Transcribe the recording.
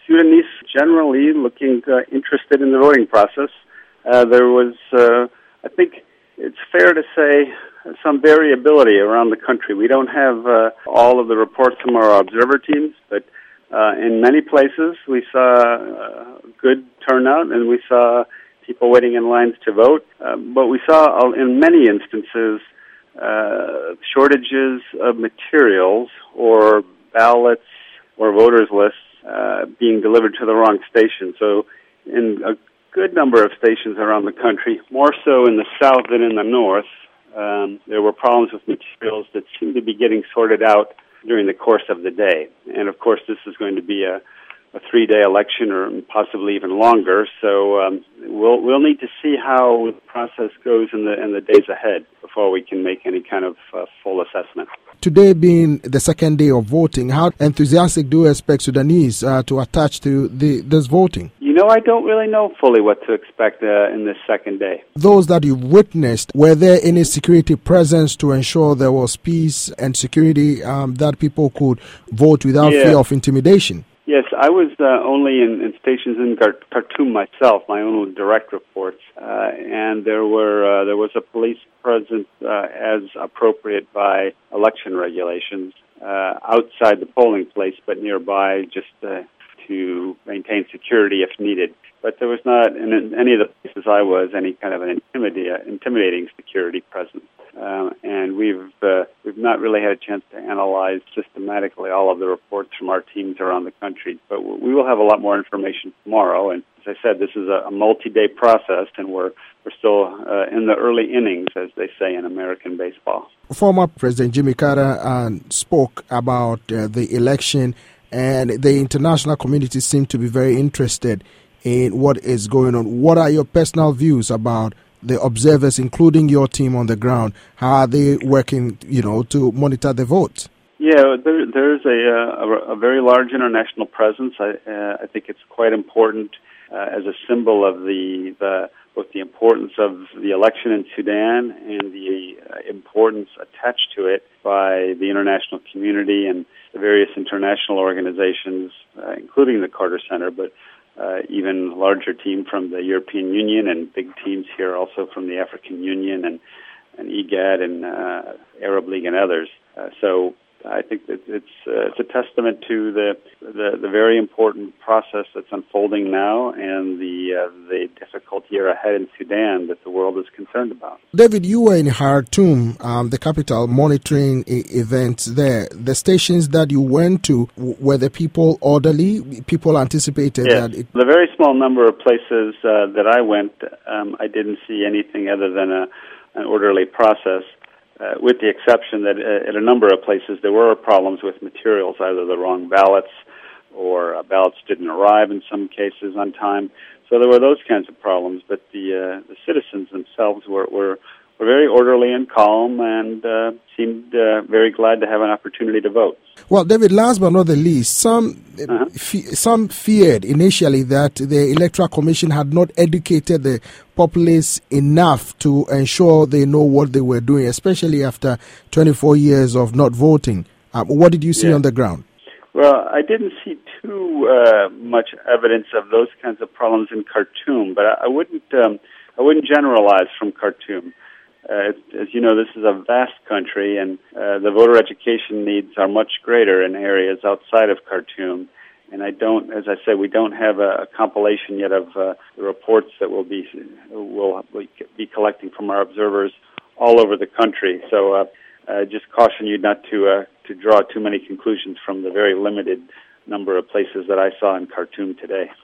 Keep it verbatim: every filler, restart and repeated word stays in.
Sudanese generally looking uh, interested in the voting process. Uh, there was, uh, I think it's fair to say, some variability around the country. We don't have uh, all of the reports from our observer teams, but uh, in many places we saw uh, good turnout and we saw people waiting in lines to vote. Uh, but we saw uh, in many instances uh, shortages of materials or ballots or voters lists uh, being delivered to the wrong station. So in a good number of stations around the country, more so in the south than in the north, um, there were problems with materials that seemed to be getting sorted out during the course of the day. And of course, this is going to be a, a three-day election or possibly even longer. So um, we'll we'll need to see how the process goes in the in the days ahead before we can make any kind of uh, full assessment. Today being the second day of voting, how enthusiastic do you expect Sudanese uh, to attach to the, this voting? You know, I don't really know fully what to expect uh, in this second day. Those that you've witnessed, were there any security presence to ensure there was peace and security, um, that people could vote without yeah. fear of intimidation? Yes, I was uh, only in, in stations in Khartoum myself, my own direct reports, uh, and there were uh, there was a police presence uh, as appropriate by election regulations uh, outside the polling place, but nearby just uh, to maintain security if needed. But there was not, in any of the places I was, any kind of an intimida- intimidating security presence. Uh, and we've uh, we've not really had a chance to analyze systematically all of the reports from our teams around the country. But we will have a lot more information tomorrow. And as I said, this is a, a multi-day process, and we're we're still uh, in the early innings, as they say in American baseball. Former President Jimmy Carter uh, spoke about uh, the election, and the international community seemed to be very interested in what is going on. What are your personal views about the observers, including your team on the ground? How are they working, you know, to monitor the votes? Yeah, there, there's a, a, a very large international presence. I, uh, I think it's quite important uh, as a symbol of the, the both the importance of the election in Sudan and the uh, importance attached to it by the international community and the various international organizations, uh, including the Carter Center, but Uh, even larger team from the European Union and big teams here also from the African Union and, and I G A D and uh, Arab League and others. Uh, so I think that it's uh, it's a testament to the, the the very important process that's unfolding now and the uh, the difficult year ahead in Sudan that the world is concerned about. David, you were in Khartoum, um, the capital, monitoring e- events there. The stations that you went to, w- were the people orderly? People anticipated yes. that it... The very small number of places uh, that I went, um, I didn't see anything other than a, an orderly process. Uh, with the exception that uh, at a number of places there were problems with materials, either the wrong ballots or uh, ballots didn't arrive in some cases on time. So there were those kinds of problems, but the uh, the citizens themselves were, were, were very orderly and calm and uh, seemed uh, very glad to have an opportunity to vote. Well, David, last but not the least, some uh-huh. fe- some feared initially that the Electoral Commission had not educated the populace enough to ensure they know what they were doing, especially after twenty-four years of not voting. Um, what did you see yeah. on the ground? Well, I didn't see too uh, much evidence of those kinds of problems in Khartoum, but I, I wouldn't um, I wouldn't generalize from Khartoum. Uh, as you know, this is a vast country, and uh, the voter education needs are much greater in areas outside of Khartoum. And I don't, as I said, we don't have a, a compilation yet of uh, the reports that we'll be will be collecting from our observers all over the country. So, uh, uh, just caution you not to uh, to draw too many conclusions from the very limited number of places that I saw in Khartoum today.